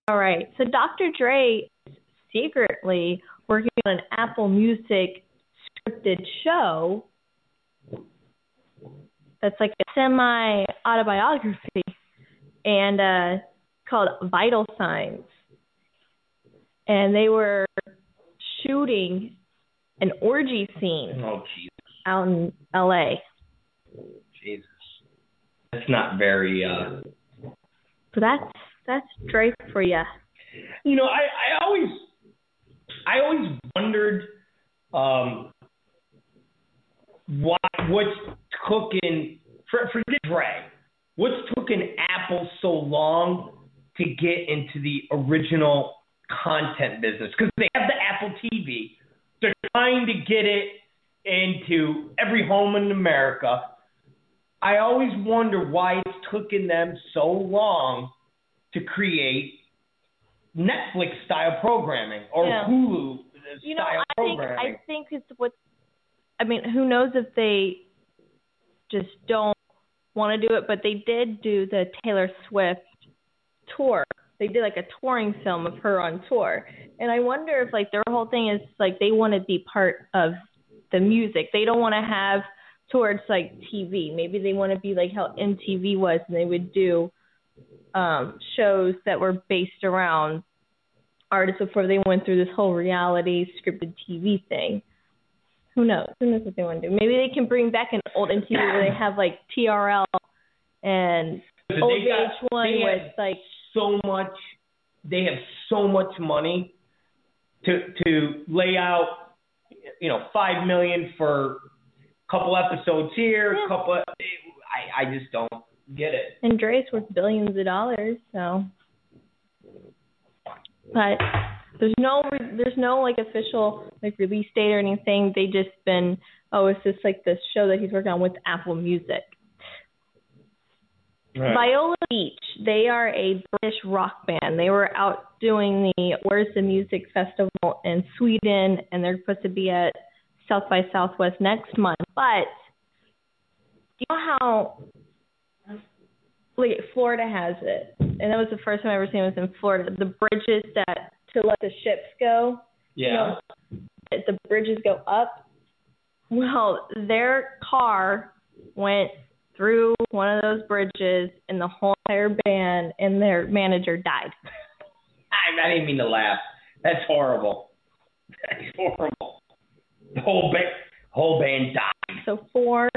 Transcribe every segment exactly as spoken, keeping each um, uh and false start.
All right. So Doctor Dre is secretly working on an Apple Music scripted show that's like a semi-autobiography and uh, called Vital Signs. And they were shooting an orgy scene oh, Jesus. out in L A. Jesus. That's not very... Uh... So that's, that's Dre for you. You know, I, I always... I always wondered um, why, what's cooking, for, forget Dre, what's taking Apple so long to get into the original content business? Because they have the Apple T V. They're trying to get it into every home in America. I always wonder why it's taken them so long to create Netflix-style programming or yeah. Hulu-style you know, I programming. Think, I think it's what, I mean, who knows if they just don't want to do it, but they did do the Taylor Swift tour. They did like a touring film of her on tour. And I wonder if like their whole thing is like they want to be part of the music. They don't want to have towards like T V. Maybe they want to be like how M T V was and they would do um, shows that were based around artists before they went through this whole reality scripted T V thing. Who knows? Who knows what they want to do? Maybe they can bring back an old M T V where they have like T R L and old V H one with like so much. They have so much money to to lay out, you know, five million for a couple episodes here, a yeah. couple. Of, I I just don't get it. And Dre's worth billions of dollars, so. But there's no there's no like official like release date or anything. They just been oh it's just like this show that he's working on with Apple Music. Right. Viola Beach, they are a British rock band. They were out doing the Where's the Music Festival in Sweden, and they're supposed to be at South by Southwest next month. But you know how like Florida has it, and that was the first time I ever seen it was in Florida. The bridges that to let the ships go, yeah, you know, the bridges go up. Well, their car went through one of those bridges, and the whole entire band and their manager died. I, I didn't mean to laugh. That's horrible. That's horrible. The whole band, whole band died. So four.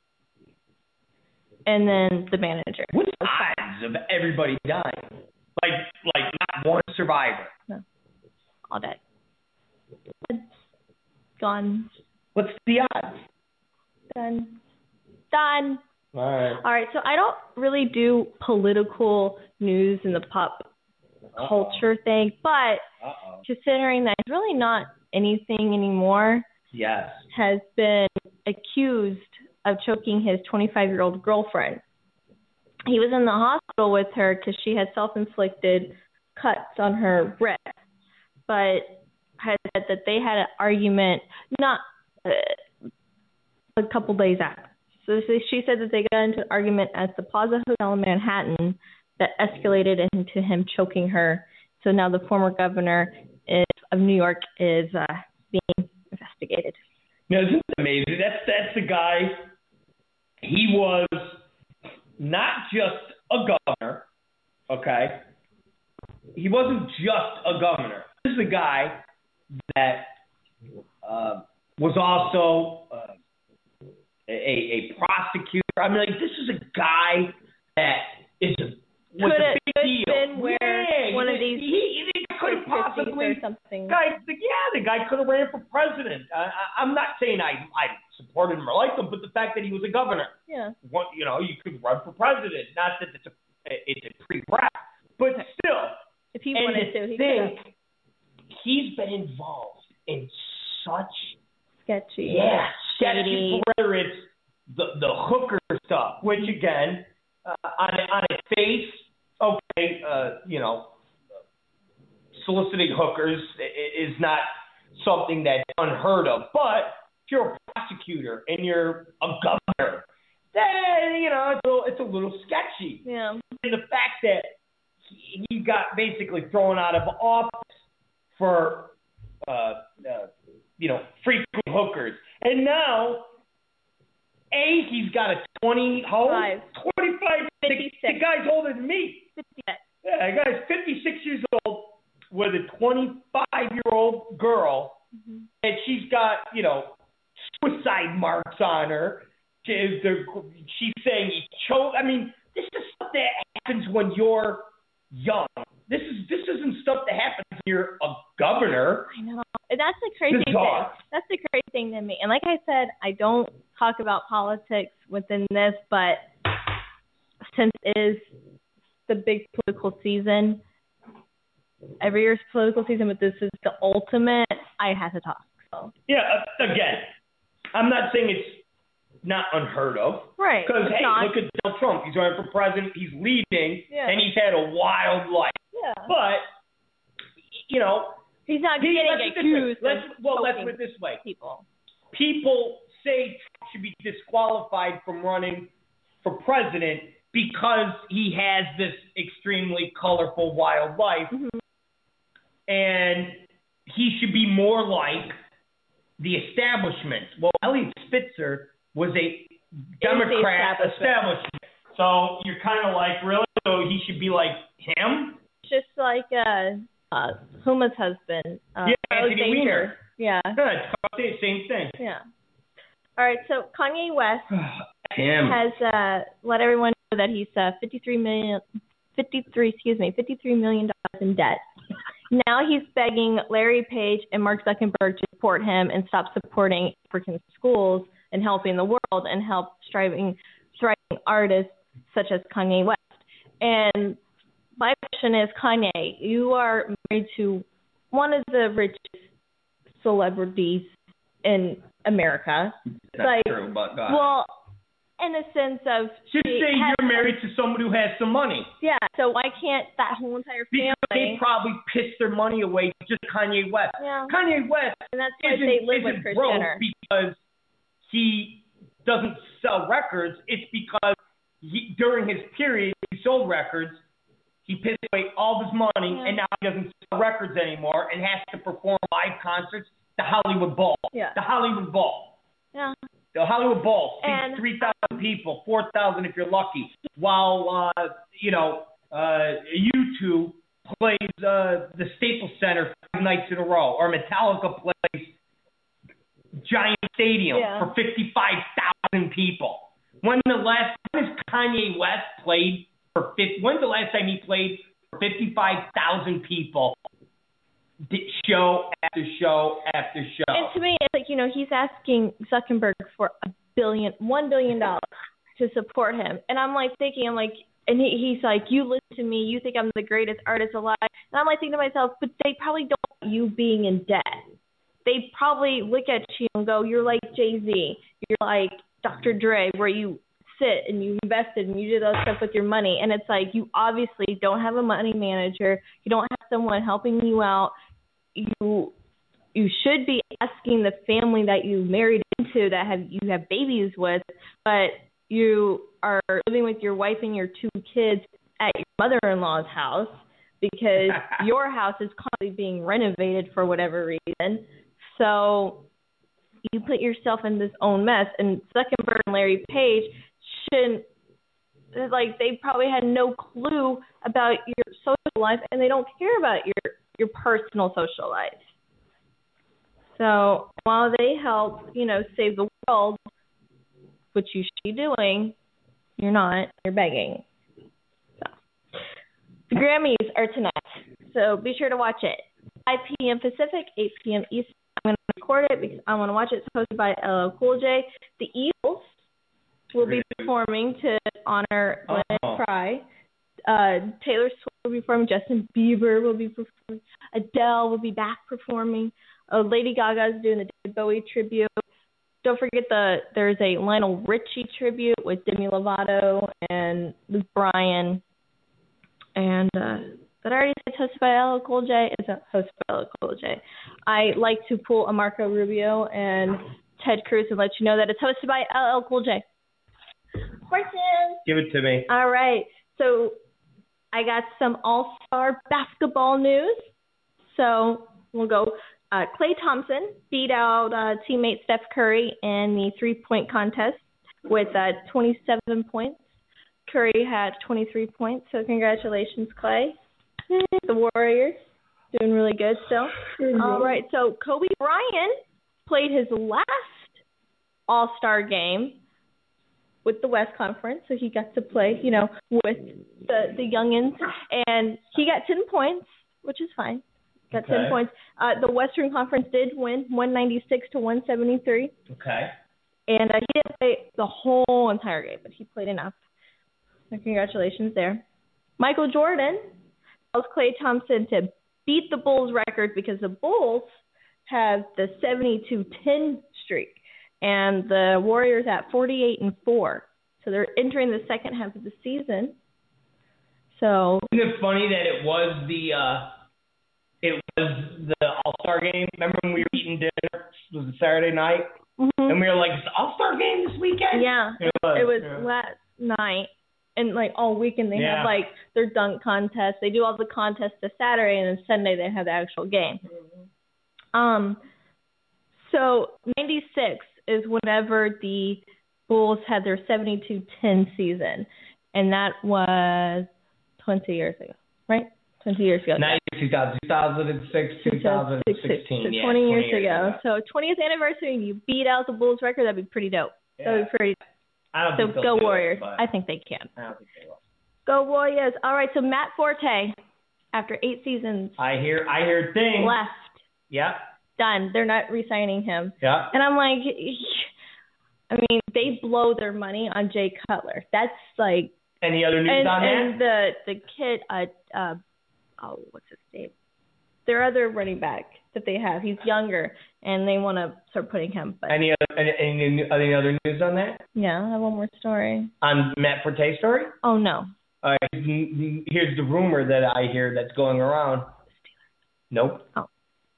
And then the manager. What's the odds of everybody dying? Like, like not one survivor. No, all dead. It's gone. What's the odds? Done. Done. All right. All right. So I don't really do political news in the pop Uh-oh. culture thing, but Uh-oh. considering that it's really not anything anymore. Yes. Has been accused of choking his twenty-five-year-old girlfriend. He was in the hospital with her because she had self-inflicted cuts on her wrist, but had said that they had an argument not uh, a couple days after. So she said that they got into an argument at the Plaza Hotel in Manhattan that escalated into him choking her. So now the former governor is, of New York is uh, being investigated. Now, isn't that amazing? That's, that's the guy. He was not just a governor, okay? He wasn't just a governor. This is a guy that uh, was also uh, a, a prosecutor. I mean, like, this is a guy that is a, was could a it, big could deal. Been where yeah, one he, of these he, he could have possibly or something. Guy, yeah, the guy could have ran for president. Uh, I, I'm not saying I I supported him or liked him, but the fact that he was a governor. Yeah. What, you know, you could run for president. Not that it's a it's a pre-rap, but still. If he wanted to, he think could. He's been involved in such sketchy, yeah, sketchy. Whether it's the the hooker stuff, which again, uh, on on its face, okay, uh, you know. Soliciting hookers is not something that's unheard of. But if you're a prosecutor and you're a governor, then, you know, it's a little, it's a little sketchy. Yeah. And the fact that he, he got basically thrown out of office for, uh, uh, you know, frequent hookers. And now, A, he's got a twenty, how old? twenty-five, fifty-six. The, the guy's older than me. fifty-six. Yeah, the guy's fifty-six years old with a twenty-five-year-old girl, mm-hmm. and she's got, you know, suicide marks on her. She's saying he choked. I mean, this is stuff that happens when you're young. This is this isn't stuff that happens when you're a governor. I know. That's the crazy thing. That's the crazy thing to me. And like I said, I don't talk about politics within this, but since it is the big political season, every year's political season, but this is the ultimate, I have to talk. So. Yeah, uh, again, I'm not saying it's not unheard of. Right. Because, hey, not. look at Donald Trump. He's running for president. He's leading, yeah. and he's had a wild life. Yeah. But, you know. He's not he, getting let's accused let's, of Well, let's put it this way. People. People say Trump should be disqualified from running for president because he has this extremely colorful, wild life. Mm-hmm. And he should be more like the establishment. Well, Eliot Spitzer was a Democrat establishment. establishment. So you're kind of like, really? So he should be like him? Just like uh, uh, Huma's husband. Uh, yeah, Anthony Weiner. Yeah. Good. Same thing. Yeah. All right, so Kanye West him. has uh, let everyone know that he's uh, fifty-three million, fifty-three, excuse me, fifty-three million dollars in debt. Now he's begging Larry Page and Mark Zuckerberg to support him and stop supporting African schools and helping the world and help striving, thriving artists such as Kanye West. And my question is, Kanye, you are married to one of the richest celebrities in America. That's like, true, but God. Well, in a sense of... Should say you're married to someone who has some money. Yeah, so why can't that whole entire family... Because they probably pissed their money away to just Kanye West. Yeah. Kanye West and that's why they live with Kris Jenner. Because he doesn't sell records. It's because he, during his period, he sold records. He pissed away all his money, yeah. and now he doesn't sell records anymore and has to perform live concerts. The Hollywood Bowl. Yeah. The Hollywood Bowl. Yeah. The Hollywood Bowl seats three thousand people, four thousand if you're lucky, while, uh, you know, uh, U two plays uh, the Staples Center five nights in a row, or Metallica plays Giant Stadium yeah. for fifty-five thousand people. When the last when has Kanye West played for fifty, when's the last time he played for fifty-five thousand people? Show after show after show. And to me, it's like, you know, he's asking Zuckerberg for a billion, one billion dollars to support him. And I'm like thinking, I'm like, and he, he's like, you listen to me, you think I'm the greatest artist alive. And I'm like thinking to myself, but they probably don't want you being in debt. They probably look at you and go, you're like Jay-Z, you're like Doctor Dre, where you sit and you invested and you did all that stuff with your money. And it's like, you obviously don't have a money manager. You don't have someone helping you out. You you should be asking the family that you married into, that have you have babies with, but you are living with your wife and your two kids at your mother-in-law's house because your house is constantly being renovated for whatever reason. So you put yourself in this own mess. And Zuckerberg and Larry Page shouldn't, like, they probably had no clue about your social life, and they don't care about your your personal social life. So while they help, you know, save the world, which you should be doing, you're not. You're begging. So. The Grammys are tonight, so be sure to watch it. five p.m. Pacific, eight p.m. Eastern. I'm going to record it because I want to watch it. It's hosted by L L Cool J. The Eagles will be performing to honor Glenn oh. Fry. Uh, Taylor Swift will be performing. Justin Bieber will be performing. Adele will be back performing. Uh, Lady Gaga is doing the David Bowie tribute. Don't forget the there's a Lionel Richie tribute with Demi Lovato and Luke Bryan. And uh, did I already say it's hosted by L L Cool J? It's hosted by L L Cool J. I like to pull a Marco Rubio and Ted Cruz and let you know that it's hosted by L L Cool J. Horses. Give it to me. All right. So I got some all-star basketball news. So we'll go. Uh, Klay Thompson beat out uh, teammate Steph Curry in the three-point contest with uh, twenty-seven points. Curry had twenty-three points, so congratulations, Klay. The Warriors doing really good still. Mm-hmm. All right, so Kobe Bryant played his last All-Star game with the West Conference, so he got to play, you know, with the, the youngins, and he got ten points, which is fine. Got okay. ten points. Uh, the Western Conference did win one ninety-six to one seventy-three. Okay. And uh, he didn't play the whole entire game, but he played enough. So congratulations there. Michael Jordan tells Klay Thompson to beat the Bulls record because the Bulls have the seventy-two ten streak, and the Warriors at forty-eight and four. So they're entering the second half of the season. So isn't it funny that it was the uh, it was the All-Star game? Remember when we were eating dinner? It was a Saturday night, mm-hmm. and we were like, "It's the All-Star game this weekend." Yeah, it was, it was yeah. last night. And, like, all weekend they yeah. have, like, their dunk contest. They do all the contests to Saturday, and then Sunday they have the actual game. Mm-hmm. Um, so ninety-six is whenever the Bulls had their seventy-two ten season, and that was twenty years ago, right? twenty years ago. ninety-two thousand, two thousand six, two thousand sixteen. So yeah, twenty years, years ago. ago. So twentieth anniversary, you beat out the Bulls record, that'd be pretty dope. Yeah. That would be pretty dope. I don't so think go Warriors. It, I think they can. I don't think they will. Go Warriors. All right, so Matt Forte, after eight seasons. I hear I hear things. Left. Yeah. Done. They're not re-signing him. Yeah. And I'm like, I mean, they blow their money on Jay Cutler. That's like. Any other news and, on and that? And the, the kid, uh, uh, oh, what's his name? Their other running back that they have. He's younger, and they want to start putting him. But any other any, any, any other news on that? Yeah, I have one more story. On Matt Forte's story? Oh, no. All right, here's the rumor that I hear that's going around. Nope. Oh.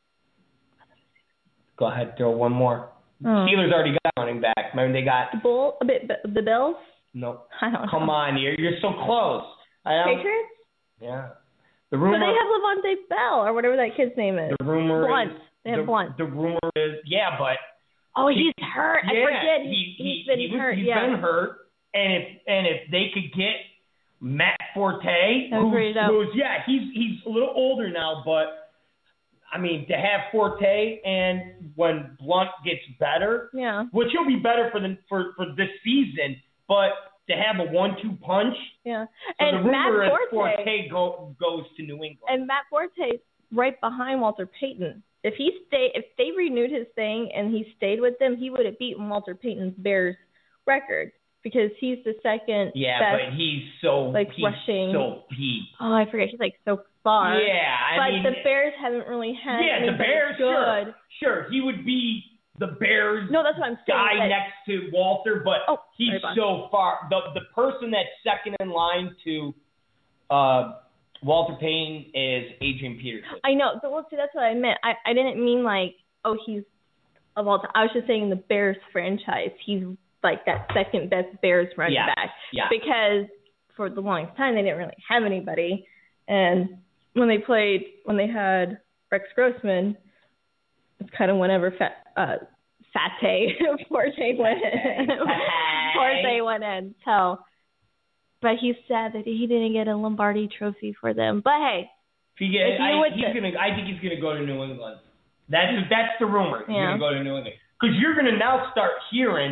Go ahead, throw one more. Oh. Steelers already got running back. Remember they got the Bull, a bit, the Bills. Nope. I don't know. Come on, you're you're so close. I Patriots. Yeah. The rumor. But they have Levante Bell or whatever that kid's name is. The rumor. Blunt. Is, they have the, Blunt. The rumor is yeah, but. Oh, he, he's hurt. Yeah, I forget. He, he, he's been he was, hurt. He's yeah. been hurt, and if and if they could get Matt Forte, who's, who's yeah, he's he's a little older now, but I mean to have Forte and when Blunt gets better, yeah, which he'll be better for the for for this season, but. To have a one-two punch. Yeah. So and the rumor Matt is Forte, Forte go, goes to New England. And Matt Forte's right behind Walter Payton. If he stay, if they renewed his thing and he stayed with them, he would have beaten Walter Payton's Bears record because he's the second. Yeah, best, but he's so like he's rushing. so peak. Oh, I forget. He's like so far. Yeah, I but mean, the Bears haven't really had. Yeah, the Bears. Good. Sure, sure, he would be. The Bears no, that's what I'm saying, guy that, next to Walter, but oh, he's so far. The the person that's second in line to uh, Walter Payton is Adrian Peterson. I know. So, well, see, that's what I meant. I, I didn't mean like, oh, he's of all time. I was just saying the Bears franchise. He's like that second best Bears running yeah. back. Yeah. Because for the longest time, they didn't really have anybody. And when they played, when they had Rex Grossman, it's kind of whenever Fat, uh, Fate Forte went in. Forte went in. So, but he's sad that he didn't get a Lombardi trophy for them. But hey, if he get, I, he's gonna. I think he's gonna go to New England. That's that's the rumor. He's yeah. gonna go to New England because you're gonna now start hearing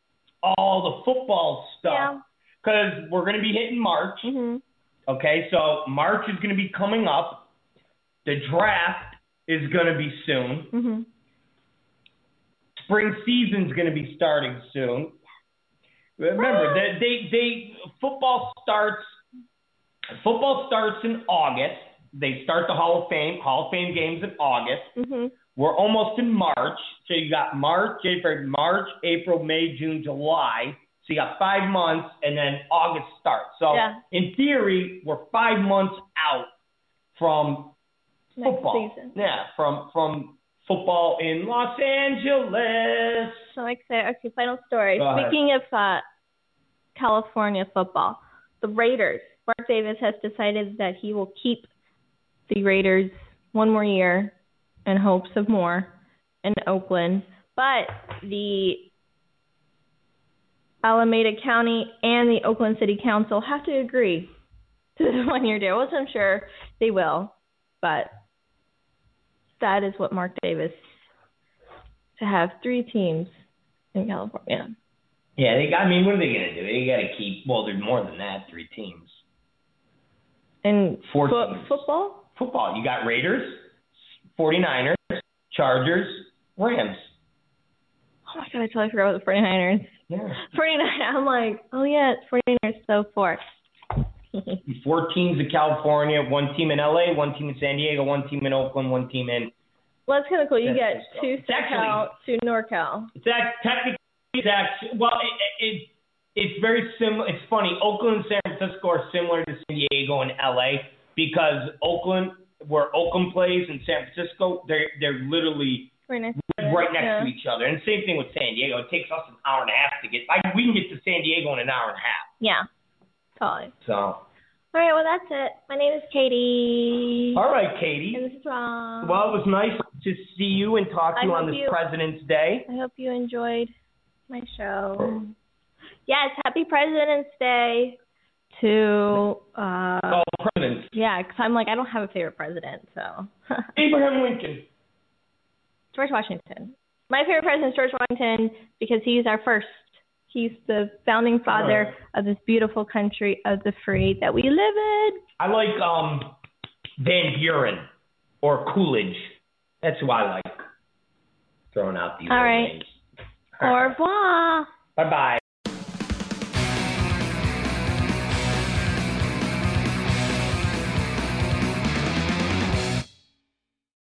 all the football stuff because yeah. we're gonna be hitting March. Mm-hmm. Okay, so March is gonna be coming up. The draft is going to be soon. Mm-hmm. Spring season's going to be starting soon. Remember, they, they they football starts football starts in August. They start the Hall of Fame Hall of Fame games in August. Mm-hmm. We're almost in March, so you got March, April, March, April, May, June, July. So you got five months, and then August starts. So yeah. in theory, we're five months out from. Next football. Season. Yeah, from from football in Los Angeles. So excited. Okay, final story. Speaking of uh, California football, the Raiders Mark Davis has decided that he will keep the Raiders one more year in hopes of more in Oakland. But the Alameda County and the Oakland City Council have to agree to the one-year deal, which I'm sure they will. But that is what Mark Davis, to have three teams in California. Yeah, they got, I mean, what are they going to do? They got to keep, well, there's more than that, three teams. And Four fo- teams. football? Football. You got Raiders, forty-niners, Chargers, Rams. Oh, my God, I totally forgot about the forty-niners. Yeah. forty-nine, I'm like, oh, yeah, it's forty-niners, so four. Four teams in California, one team in L A, one team in San Diego, one team in Oakland, one team in... Well, that's kind of cool. You get two It's actually- SoCal, two NorCal. It's act- technically, it's actually, well, it, it, it's very similar. It's funny. Oakland and San Francisco are similar to San Diego and L A because Oakland, where Oakland plays, and San Francisco, they're they're literally Right next, right next yeah. to each other. And same thing with San Diego. It takes us an hour and a half to get. I, we can get to San Diego in an hour and a half. Yeah, totally. So. All right, well, that's it. My name is Katie. All right, Katie. And this is Ron. Well, it was nice to see you and talk to I you on hope this you- President's Day. I hope you enjoyed my show. Yes, happy President's Day to, uh, Oh, presidents. yeah, because I'm like, I don't have a favorite president, so. Abraham Lincoln. George Washington. My favorite president is George Washington because he's our first. He's the founding father of this beautiful country of the free that we live in. I like um Van Buren or Coolidge. That's who I like. Throwing out these All old right. names. Au revoir. Bye bye.